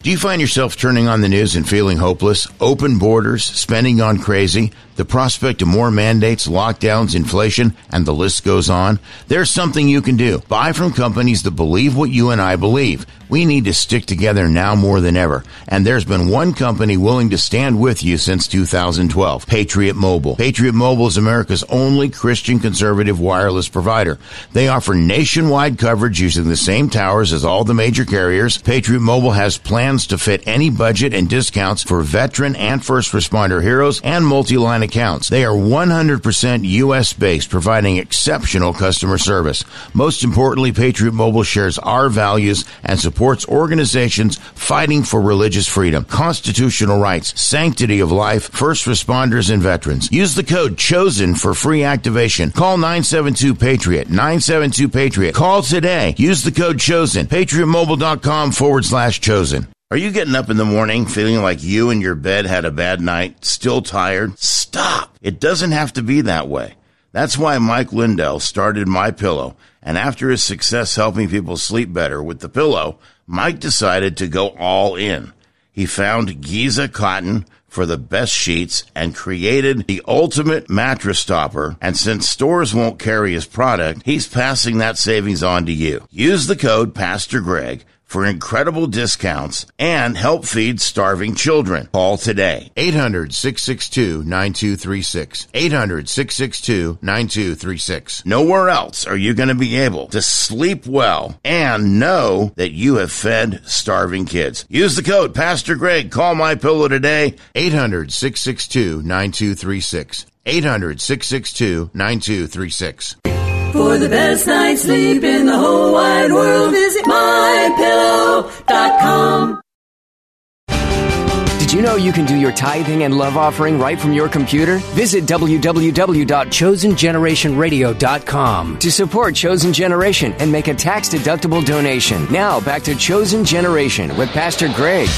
Do you find yourself turning on the news and feeling hopeless? Open borders, spending gone crazy, the prospect of more mandates, lockdowns, inflation, and the list goes on? There's something you can do. Buy from companies that believe what you and I believe. We need to stick together now more than ever. And there's been one company willing to stand with you since 2012, Patriot Mobile. Patriot Mobile is America's only Christian conservative wireless provider. They offer nationwide coverage using the same towers as all the major carriers. Patriot Mobile has plans to fit any budget and discounts for veteran and first responder heroes and multi-line accounts. They are 100% U.S.-based, providing exceptional customer service. Most importantly, Patriot Mobile shares our values and supports organizations fighting for religious freedom, constitutional rights, sanctity of life, first responders, and veterans. Use the code CHOSEN for free activation. Call 972-PATRIOT, 972-PATRIOT. Call today. Use the code CHOSEN, patriotmobile.com/chosen. Are you getting up in the morning feeling like you and your bed had a bad night, still tired? Stop. It doesn't have to be that way. That's why Mike Lindell started MyPillow, and after his success helping people sleep better with the pillow, Mike decided to go all in. He found Giza cotton for the best sheets and created the ultimate mattress topper. And since stores won't carry his product, he's passing that savings on to you. Use the code Pastor Greg for incredible discounts and help feed starving children. Call today. 800-662-9236. 800-662-9236. Nowhere else are you going to be able to sleep well and know that you have fed starving kids. Use the code Pastor Greg. Call MyPillow today. 800-662-9236. 800-662-9236. For the best night's sleep in the whole wide world, visit MyPillow.com. Did you know you can do your tithing and love offering right from your computer? Visit www.chosengenerationradio.com to support Chosen Generation and make a tax-deductible donation. Now, back to Chosen Generation with Pastor Greg.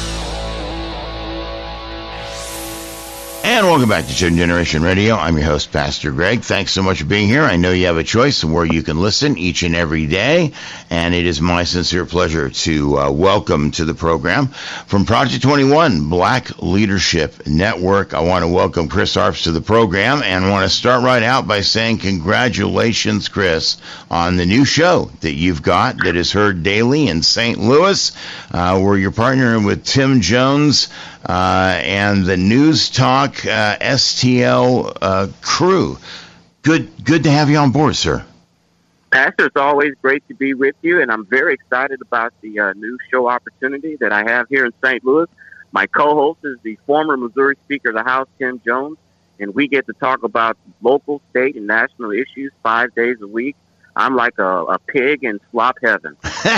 And welcome back to Chosen Generation Radio. I'm your host, Pastor Greg. Thanks so much for being here. I know you have a choice of where you can listen each and every day, and it is my sincere pleasure to welcome to the program from Project 21, Black Leadership Network. I want to welcome Chris Arps to the program, and want to start right out by saying congratulations, Chris, on the new show that you've got that is heard daily in St. Louis, where you're partnering with Tim Jones and the News Talk STL crew. Good to have you on board, sir. Pastor, it's always great to be with you, and I'm very excited about the new show opportunity that I have here in St. Louis. My co-host is the former Missouri Speaker of the House, Tim Jones, and we get to talk about local, state, and national issues 5 days a week. I'm like a pig in slop heaven.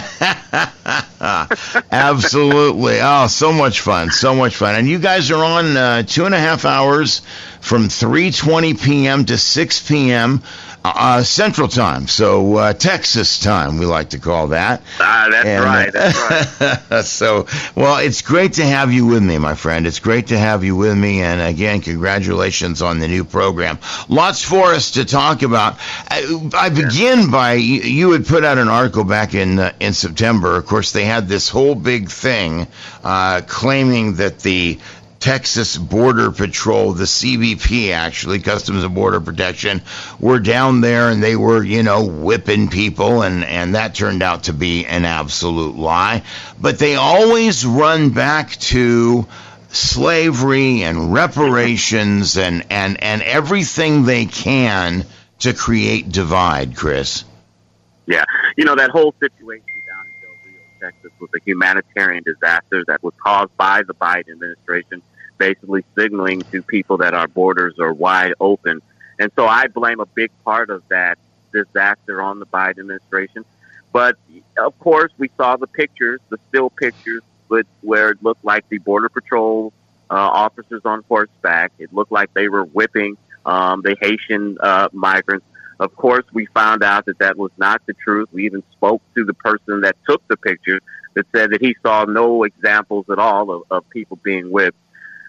Absolutely. Oh, so much fun. So much fun. And you guys are on 2.5 hours from 3:20 p.m. to 6 p.m. Central Time. So Texas time, we like to call that. That's right. So, well, it's great to have you with me, my friend. It's great to have you with me. And again, congratulations on the new program. Lots for us to talk about. I begin by, you had put out an article back in September. Of course, they had this whole big thing claiming that the Texas Border Patrol, the CBP, actually, Customs and Border Protection, were down there and they were, whipping people, and that turned out to be an absolute lie. But they always run back to slavery and reparations and everything they can to create divide, Chris. Yeah, that whole situation down in Del Rio, Texas, was a humanitarian disaster that was caused by the Biden administration, basically signaling to people that our borders are wide open. And so I blame a big part of that disaster on the Biden administration. But, of course, we saw the pictures, the still pictures, where it looked like the Border Patrol officers on horseback. It looked like they were whipping the Haitian migrants. Of course, we found out that was not the truth. We even spoke to the person that took the picture that said that he saw no examples at all of people being whipped.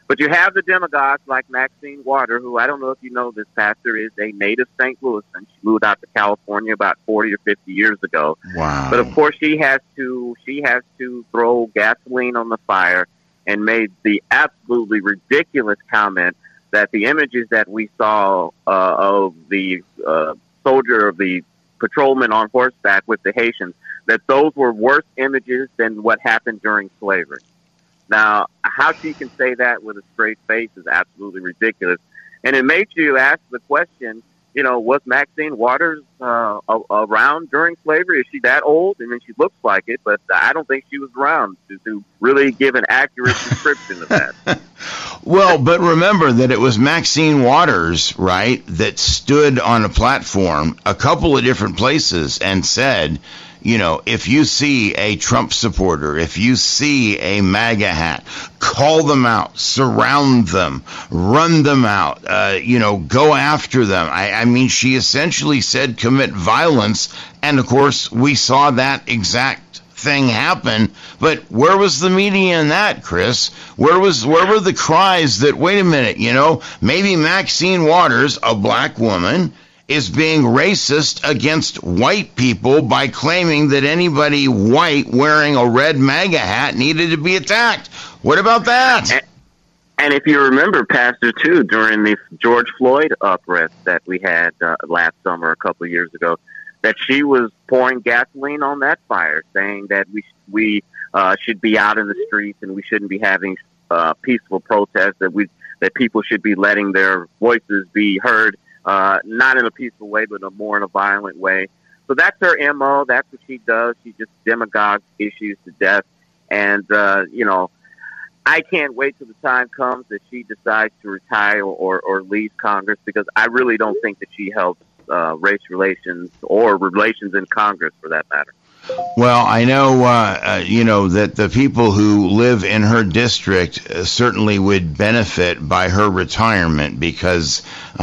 But you have the demagogues like Maxine Waters, who, I don't know if you know this, Pastor, is a native St. Louisan. She moved out to California about 40 or 50 years ago. Wow. But of course, she has to throw gasoline on the fire and made the absolutely ridiculous comment that the images that we saw of the soldier, of the patrolman on horseback with the Haitians, that those were worse images than what happened during slavery. Now, how she can say that with a straight face is absolutely ridiculous. And it makes you ask the question, was Maxine Waters around during slavery? Is she that old? I mean, she looks like it, but I don't think she was around to really give an accurate description of that. Well, but remember that it was Maxine Waters, right, that stood on a platform a couple of different places and said, if you see a Trump supporter, if you see a MAGA hat, call them out, surround them, run them out, go after them. I mean, she essentially said commit violence. And, of course, we saw that exact thing happen. But where was the media in that, Chris? Where were the cries that, wait a minute, maybe Maxine Waters, a black woman, is being racist against white people by claiming that anybody white wearing a red MAGA hat needed to be attacked. What about that? And if you remember, Pastor, too, during the George Floyd arrest that we had last summer, a couple of years ago, that she was pouring gasoline on that fire, saying that we should be out in the streets and we shouldn't be having peaceful protests, that people should be letting their voices be heard. Not in a peaceful way, but more in a violent way. So that's her MO. That's what she does. She just demagogues issues to death. And, I can't wait till the time comes that she decides to retire or leave Congress, because I really don't think that she helps race relations or relations in Congress, for that matter. Well, I know, that the people who live in her district certainly would benefit by her retirement, because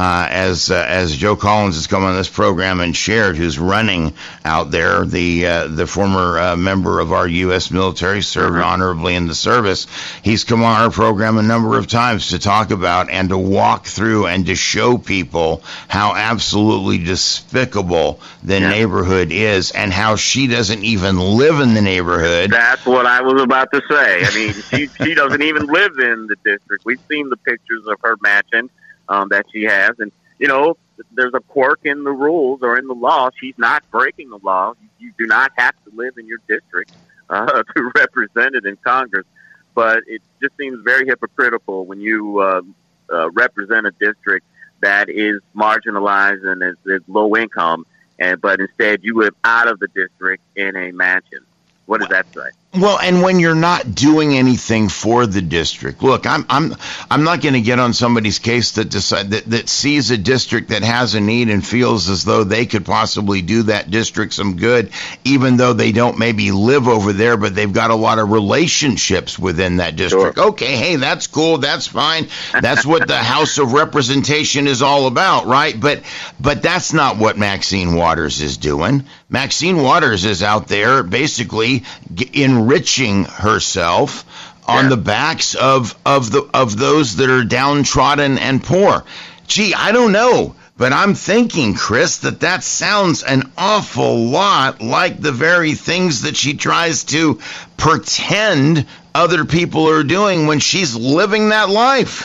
as Joe Collins has come on this program and shared, who's running out there, the former member of our U.S. military, served honorably in the service, he's come on our program a number of times to talk about and to walk through and to show people how absolutely despicable the neighborhood is and how she doesn't even live in the neighborhood. That's what I was about to say. I mean, she doesn't even live in the district. We've seen the pictures of her mansion that she has, and there's a quirk in the rules or in the law. She's not breaking the law. You do not have to live in your district to represent it in Congress, but it just seems very hypocritical when you represent a district that is marginalized and is low income, but instead you live out of the district in a mansion. What does that say? Well, and when you're not doing anything for the district, look, I'm not going to get on somebody's case that sees a district that has a need and feels as though they could possibly do that district some good, even though they don't maybe live over there, but they've got a lot of relationships within that district. Sure. Okay, hey, that's cool, that's fine. That's what the House of Representation is all about, right? But that's not what Maxine Waters is doing. Maxine Waters is out there basically enriching herself on the backs of those that are downtrodden and poor. Gee, I don't know, but I'm thinking, Chris, that sounds an awful lot like the very things that she tries to pretend other people are doing when she's living that life.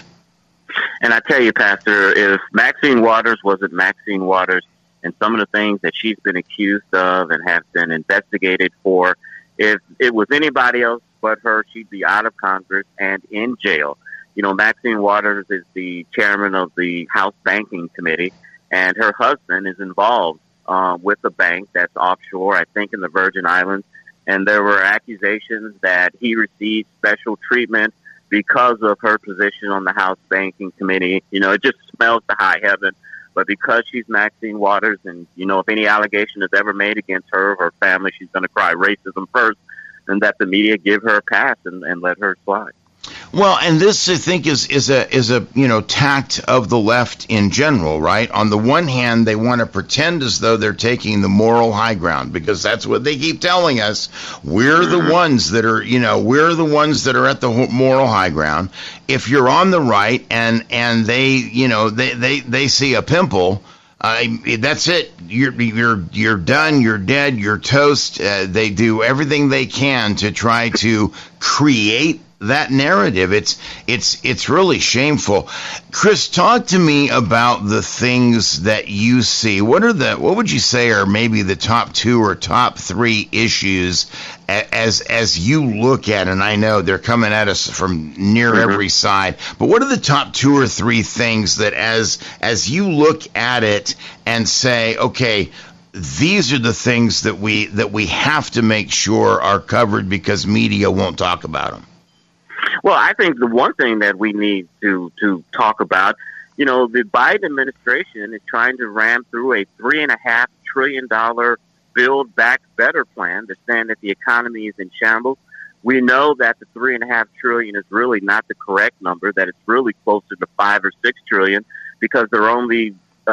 And I tell you, Pastor, if Maxine Waters wasn't Maxine Waters, and some of the things that she's been accused of and have been investigated for, if it was anybody else but her, she'd be out of Congress and in jail. Maxine Waters is the chairman of the House Banking Committee, and her husband is involved with a bank that's offshore, I think in the Virgin Islands. And there were accusations that he received special treatment because of her position on the House Banking Committee. It just smells to high heaven. But because she's Maxine Waters, and, if any allegation is ever made against her or her family, she's going to cry racism first, and that the media give her a pass and let her slide. Well, and this, I think, is a tact of the left in general, right? On the one hand, they want to pretend as though they're taking the moral high ground because that's what they keep telling us. We're the ones that are, we're the ones that are at the moral high ground. If you're on the right and they, they see a pimple, that's it. You're done. You're dead. You're toast. They do everything they can to try to create that narrative. It's really shameful. Chris, talk to me about the things that you see. What would you say are maybe the top 2 or top 3 issues as you look at it? And I know they're coming at us from near every side, but what are the top 2 or 3 things that as you look at it and say, okay, these are the things that we have to make sure are covered because media won't talk about them? Well, I think the one thing that we need to talk about, the Biden administration is trying to ram through a $3.5 trillion Build Back Better plan. They're saying that the economy is in shambles. We know that the $3.5 trillion is really not the correct number, that it's really closer to $5 or $6 trillion because they're only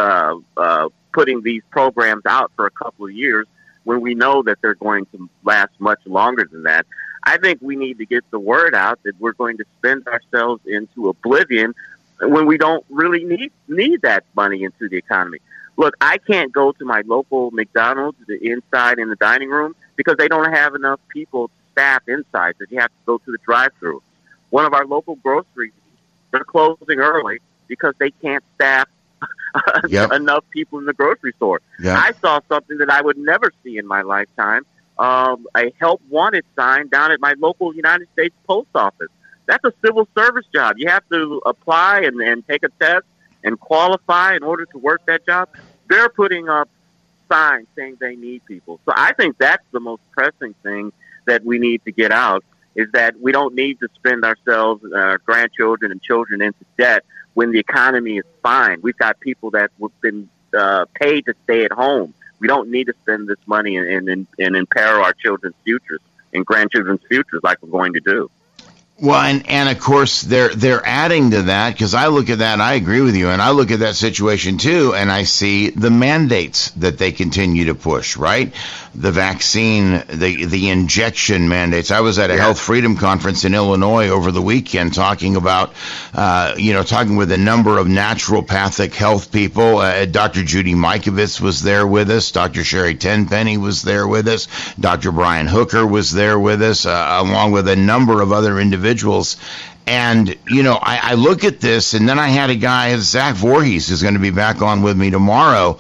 putting these programs out for a couple of years when we know that they're going to last much longer than that. I think we need to get the word out that we're going to spend ourselves into oblivion when we don't really need that money into the economy. Look, I can't go to my local McDonald's inside in the dining room because they don't have enough people to staff inside, so you have to go to the drive-thru. One of our local groceries, they're closing early because they can't staff enough people in the grocery store. Yep. I saw something that I would never see in my lifetime. A help wanted sign down at my local United States Post Office. That's a civil service job. You have to apply and take a test and qualify in order to work that job. They're putting up signs saying they need people. So I think that's the most pressing thing that we need to get out, is that we don't need to spend ourselves, our grandchildren and children into debt when the economy is fine. We've got people that have been paid to stay at home. We don't need to spend this money and imperil our children's futures and grandchildren's futures like we're going to do. Well, and of course they're adding to that, because I look at that, and I agree with you, and I look at that situation too, and I see the mandates that they continue to push, right? The vaccine, the injection mandates. I was at a Health Freedom Conference in Illinois over the weekend talking about, talking with a number of naturopathic health people. Dr. Judy Mikovits was there with us. Dr. Sherry Tenpenny was there with us. Dr. Brian Hooker was there with us, along with a number of other individuals. And, I look at this, and then I had a guy, Zach Voorhees, who's going to be back on with me tomorrow.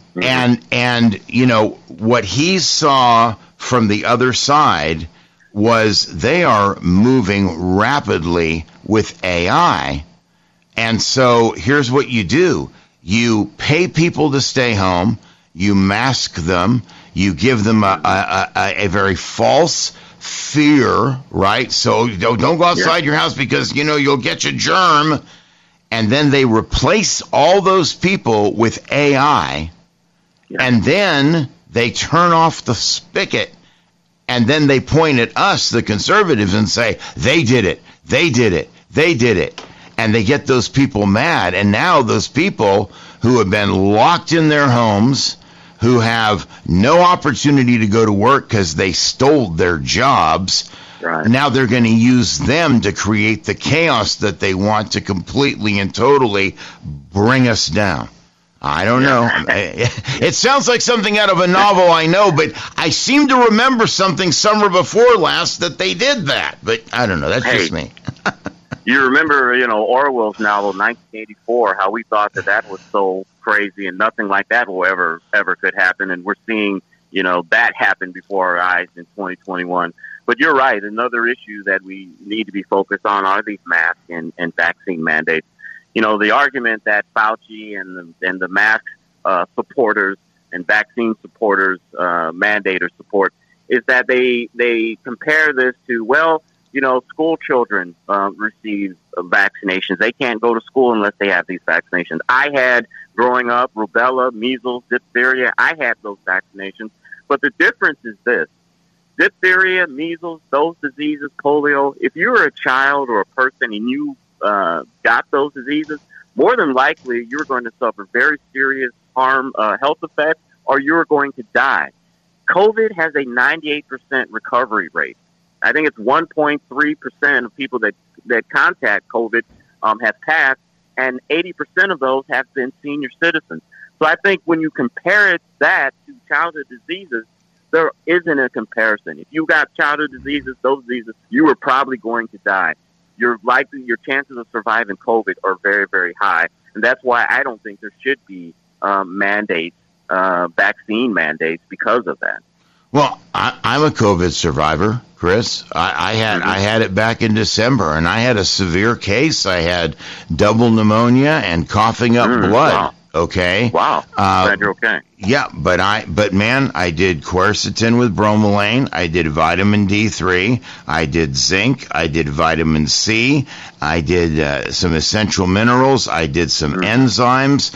And what he saw from the other side was they are moving rapidly with AI. And so here's what you do. You pay people to stay home. You mask them. You give them a very false fear, right? So don't go outside your house because, you'll get your germ. And then they replace all those people with AI. And then they turn off the spigot, and then they point at us, the conservatives, and say, they did it, they did it, they did it. And they get those people mad. And now those people who have been locked in their homes, who have no opportunity to go to work because they stole their jobs, now they're going to use them to create the chaos that they want to completely and totally bring us down. I don't know. It sounds like something out of a novel, I know, but I seem to remember something summer before last that they did that. But I don't know. That's just me. You remember, Orwell's novel, 1984, how we thought that was so crazy and nothing like that will ever could happen. And we're seeing, that happen before our eyes in 2021. But you're right. Another issue that we need to be focused on are these mask and vaccine mandates. The argument that Fauci and the mask supporters and vaccine supporters, mandator support, is that they compare this to, school children receive vaccinations. They can't go to school unless they have these vaccinations. I had, growing up, rubella, measles, diphtheria. I had those vaccinations. But the difference is this. diphtheria, measles, those diseases, polio, if you're a child or a person and you got those diseases, more than likely you're going to suffer very serious harm, health effects, or you're going to die. COVID has a 98% recovery rate. I think it's 1.3% of people that contact COVID have passed, and 80% of those have been senior citizens. So I think when you compare that to childhood diseases, there isn't a comparison. If you got childhood diseases, those diseases, you were probably going to die. Your chances of surviving COVID are very, very high. And that's why I don't think there should be mandates, vaccine mandates because of that. Well, I'm a COVID survivor, Chris. I had it back in December, and I had a severe case. I had double pneumonia and coughing up blood. Wow. Okay. Wow. Glad you're okay. Yeah, but man, I did quercetin with bromelain. I did vitamin D3. I did zinc. I did vitamin C. I did some essential minerals. I did some enzymes.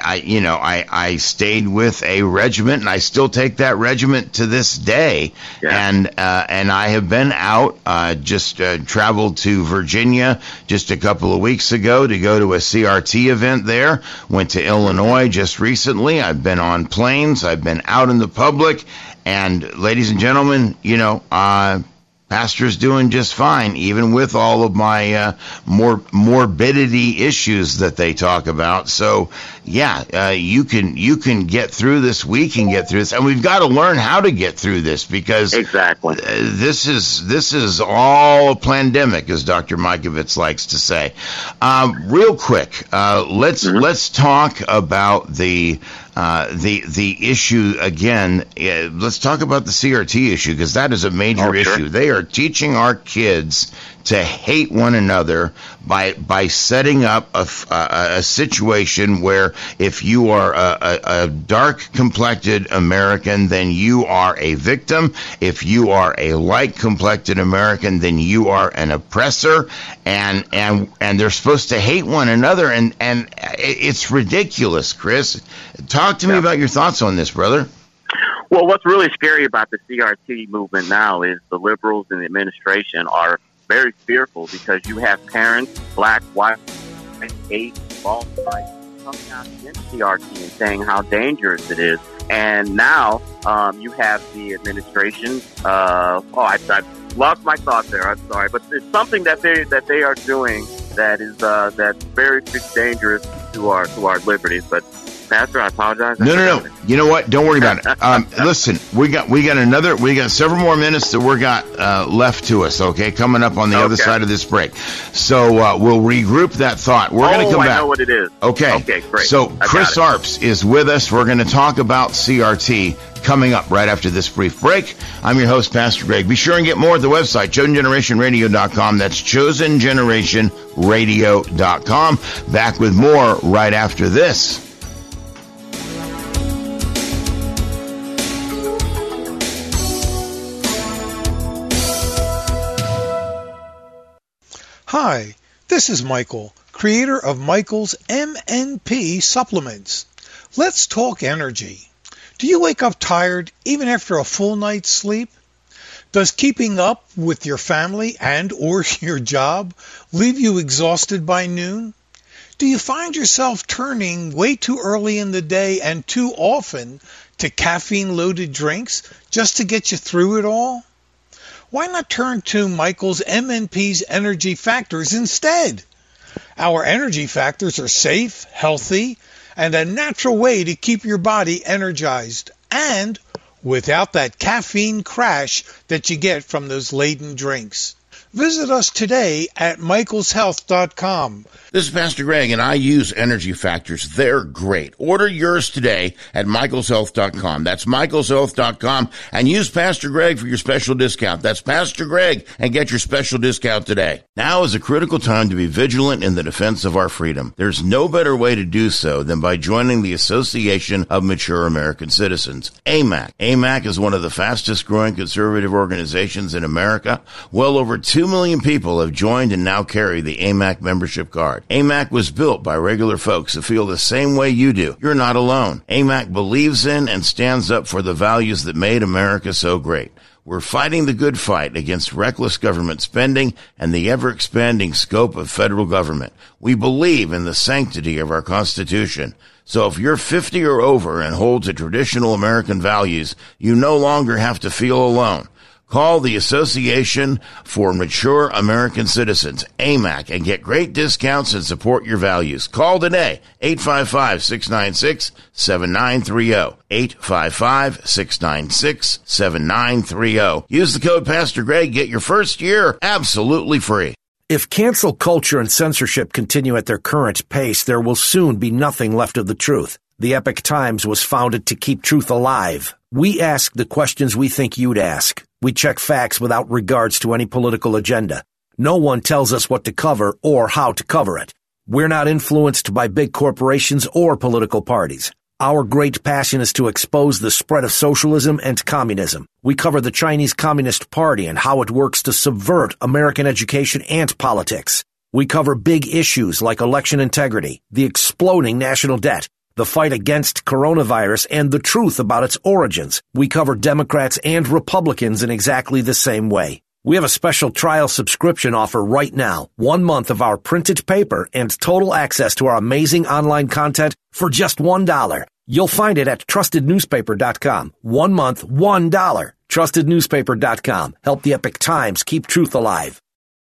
I stayed with a regimen, and I still take that regimen to this day. Yeah. And I have been out. Just traveled to Virginia just a couple of weeks ago to go to a CRT event there. Went to Illinois just recently. I've been on planes. I've been out in the public, and ladies and gentlemen, Pastor's doing just fine, even with all of my morbidity issues that they talk about. So, you can get through this. We can get through this, and we've got to learn how to get through this, because exactly this is all a pandemic, as Dr. Mikovits likes to say. Real quick, let's talk about the issue again. Let's talk about the CRT issue, because that is a major issue. They are teaching our kids to hate one another by setting up a situation where if you are a dark-complected American, then you are a victim. If you are a light-complected American, then you are an oppressor. And they're supposed to hate one another, and it's ridiculous, Chris. Talk to me about your thoughts on this, brother. Well, what's really scary about the CRT movement now is the liberals and the administration are very fearful, because you have parents, black, white, gay, all right, coming out against CRT and saying how dangerous it is. And now you have the administration. I lost my thought there. I'm sorry, but it's something that they are doing that is that's very dangerous to our liberties. But Pastor, I apologize. No. You know what? Don't worry about it. Listen, we got several more minutes that we got left to us. Okay, coming up on the other side of this break. So we'll regroup that thought. We're going to come back. I know what it is. Okay, great. So Chris Arps is with us. We're going to talk about CRT coming up right after this brief break. I'm your host, Pastor Greg. Be sure and get more at the website, ChosenGenerationRadio.com. That's ChosenGenerationRadio.com. Back with more right after this. Hi, this is Michael, creator of Michael's MNP Supplements. Let's talk energy. Do you wake up tired even after a full night's sleep? Does keeping up with your family and or your job leave you exhausted by noon? Do you find yourself turning way too early in the day and too often to caffeine-loaded drinks just to get you through it all? Why not turn to Michael's MNP's Energy Factors instead? Our Energy Factors are safe, healthy, and a natural way to keep your body energized, and without that caffeine crash that you get from those laden drinks. Visit us today at michaelshealth.com. This is Pastor Greg, and I use Energy Factors. They're great. Order yours today at michaelshealth.com. That's michaelshealth.com, and use Pastor Greg for your special discount. That's Pastor Greg, and get your special discount today. Now is a critical time to be vigilant in the defense of our freedom. There's no better way to do so than by joining the Association of Mature American Citizens, AMAC. AMAC is one of the fastest growing conservative organizations in America. Well over 2 million people have joined and now carry the AMAC membership card. AMAC was built by regular folks who feel the same way you do. You're not alone. AMAC believes in and stands up for the values that made America so great. We're fighting the good fight against reckless government spending and the ever-expanding scope of federal government. We believe in the sanctity of our Constitution. So if you're 50 or over and hold to traditional American values, you no longer have to feel alone. Call the Association for Mature American Citizens, AMAC, and get great discounts and support your values. Call today, 855-696-7930, 855-696-7930. Use the code Pastor Greg, get your first year absolutely free. If cancel culture and censorship continue at their current pace, there will soon be nothing left of the truth. The Epoch Times was founded to keep truth alive. We ask the questions we think you'd ask. We check facts without regards to any political agenda. No one tells us what to cover or how to cover it. We're not influenced by big corporations or political parties. Our great passion is to expose the spread of socialism and communism. We cover the Chinese Communist Party and how it works to subvert American education and politics. We cover big issues like election integrity, the exploding national debt, the fight against coronavirus, and the truth about its origins. We cover Democrats and Republicans in exactly the same way. We have a special trial subscription offer right now. 1 month of our printed paper and total access to our amazing online content for just $1. You'll find it at trustednewspaper.com. 1 month, $1. Trustednewspaper.com. Help the Epoch Times keep truth alive.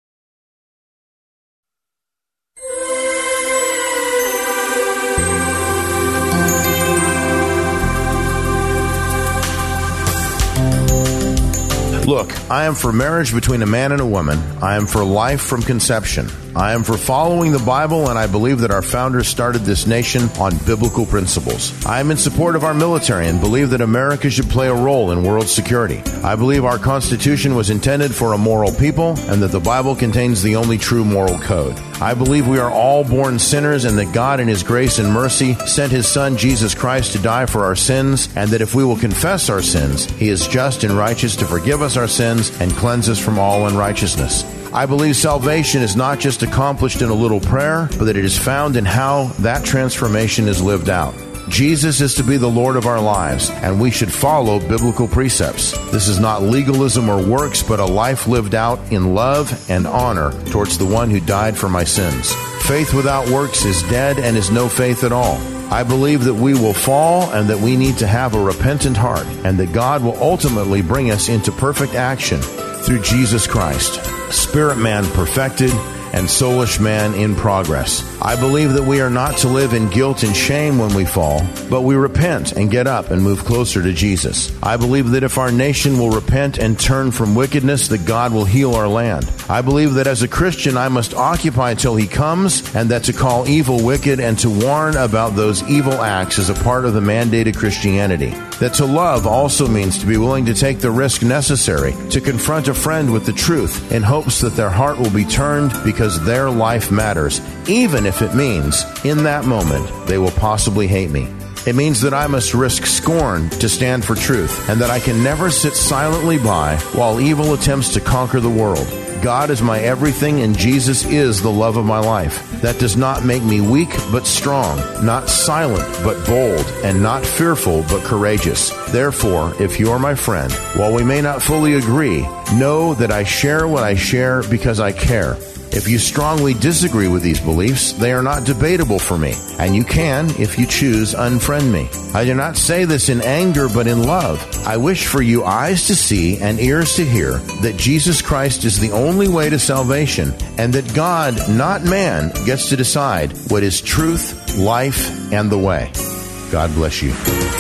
Look, I am for marriage between a man and a woman. I am for life from conception. I am for following the Bible, and I believe that our founders started this nation on biblical principles. I am in support of our military and believe that America should play a role in world security. I believe our Constitution was intended for a moral people and that the Bible contains the only true moral code. I believe we are all born sinners and that God in His grace and mercy sent His Son Jesus Christ to die for our sins, and that if we will confess our sins, He is just and righteous to forgive us our sins and cleanse us from all unrighteousness. I believe salvation is not just accomplished in a little prayer, but that it is found in how that transformation is lived out. Jesus is to be the Lord of our lives, and we should follow biblical precepts. This is not legalism or works, but a life lived out in love and honor towards the one who died for my sins. Faith without works is dead and is no faith at all. I believe that we will fall and that we need to have a repentant heart, and that God will ultimately bring us into perfect action through Jesus Christ, spirit man perfected and soulish man in progress. I believe that we are not to live in guilt and shame when we fall, but we repent and get up and move closer to Jesus. I believe that if our nation will repent and turn from wickedness, that God will heal our land. I believe that as a Christian, I must occupy till He comes, and that to call evil wicked and to warn about those evil acts is a part of the mandated Christianity. That to love also means to be willing to take the risk necessary to confront a friend with the truth in hopes that their heart will be turned because their life matters, even if it means in that moment they will possibly hate me. It means that I must risk scorn to stand for truth, and that I can never sit silently by while evil attempts to conquer the world. God is my everything, and Jesus is the love of my life. That does not make me weak, but strong, not silent, but bold, and not fearful, but courageous. Therefore, if you are my friend, while we may not fully agree, know that I share what I share because I care. If you strongly disagree with these beliefs, they are not debatable for me, and you can, if you choose, unfriend me. I do not say this in anger, but in love. I wish for you eyes to see and ears to hear that Jesus Christ is the only way to salvation, and that God, not man, gets to decide what is truth, life, and the way. God bless you.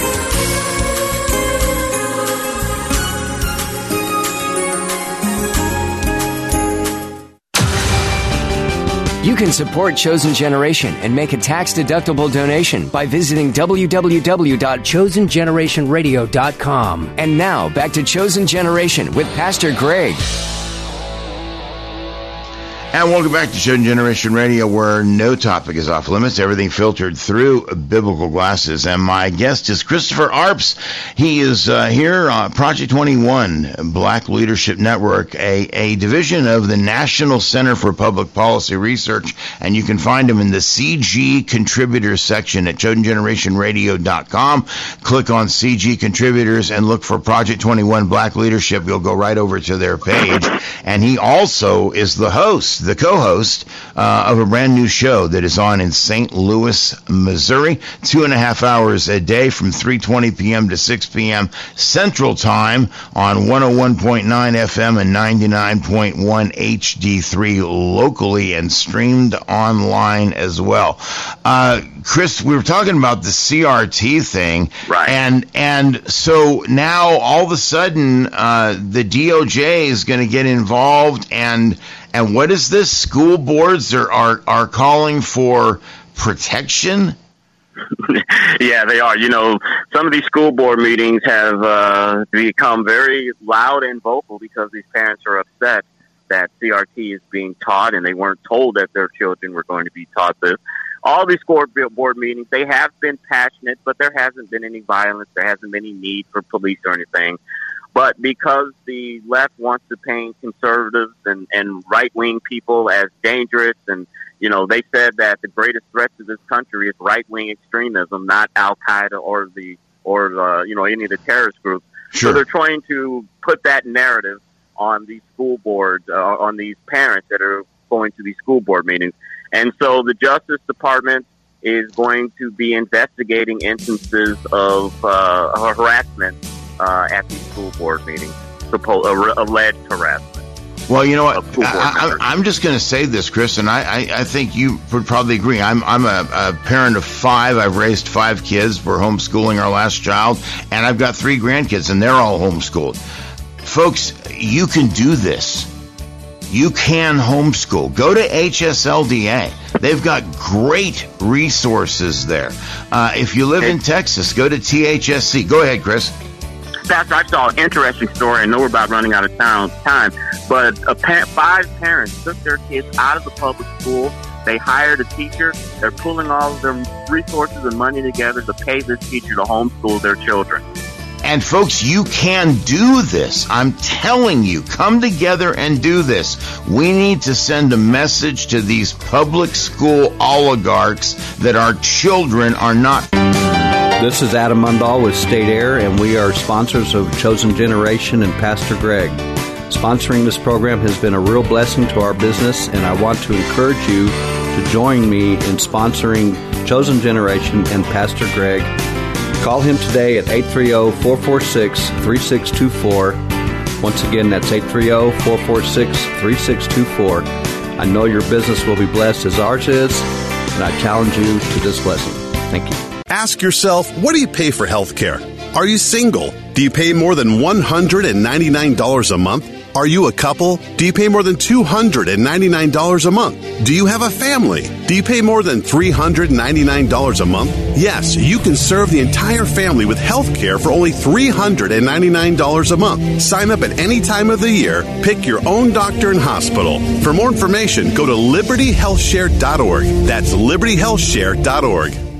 You can support Chosen Generation and make a tax-deductible donation by visiting www.chosengenerationradio.com. And now, back to Chosen Generation with Pastor Greg. And welcome back to Chosen Generation Radio, where no topic is off limits, everything filtered through biblical glasses. And my guest is Christopher Arps. He is here on Project 21, Black Leadership Network, a division of the National Center for Public Policy Research. And you can find him in the CG Contributors section at ChosenGenerationRadio.com. Click on CG Contributors and look for Project 21 Black Leadership. You'll go right over to their page. And he also is the co-host of a brand new show that is on in St. Louis, Missouri, 2.5 hours a day from 3:20 p.m. to 6 p.m. Central Time on 101.9 FM and 99.1 HD3 locally and streamed online as well. Chris, we were talking about the CRT thing, right? And so now all of a sudden the DOJ is going to get involved, and what is this? School boards are calling for protection? Yeah, they are. You know, some of these school board meetings have become very loud and vocal because these parents are upset that CRT is being taught, and they weren't told that their children were going to be taught this. All these school board meetings, they have been passionate, but there hasn't been any violence. There hasn't been any need for police or anything. But because the left wants to paint conservatives and right-wing people as dangerous, and, you know, they said that the greatest threat to this country is right-wing extremism, not Al-Qaeda or any of the terrorist groups. Sure. So they're trying to put that narrative on these school boards, on these parents that are going to these school board meetings. And so the Justice Department is going to be investigating instances of harassment at these school board meetings, alleged harassment. Well, you know what? I'm just going to say this, Chris, and I think you would probably agree. I'm a parent of 5. I've raised 5 kids. We're homeschooling our last child, and I've got 3 grandkids, and they're all homeschooled. Folks, you can do this. You can homeschool. Go to HSLDA. They've got great resources there. If you live in Texas, go to THSC. Go ahead, Chris. Pastor, I saw an interesting story. I know we're about running out of time, but 5 parents took their kids out of the public school. They hired a teacher. They're pulling all of their resources and money together to pay this teacher to homeschool their children. And folks, you can do this. I'm telling you, come together and do this. We need to send a message to these public school oligarchs that our children are not. This is Adam Mundahl with State Air, and we are sponsors of Chosen Generation and Pastor Greg. Sponsoring this program has been a real blessing to our business, and I want to encourage you to join me in sponsoring Chosen Generation and Pastor Greg. Call him today at 830-446-3624. Once again, that's 830-446-3624. I know your business will be blessed as ours is, and I challenge you to this blessing. Thank you. Ask yourself, what do you pay for health care? Are you single? Do you pay more than $199 a month? Are you a couple? Do you pay more than $299 a month? Do you have a family? Do you pay more than $399 a month? Yes, you can serve the entire family with health care for only $399 a month. Sign up at any time of the year. Pick your own doctor and hospital. For more information, go to LibertyHealthShare.org. That's LibertyHealthShare.org.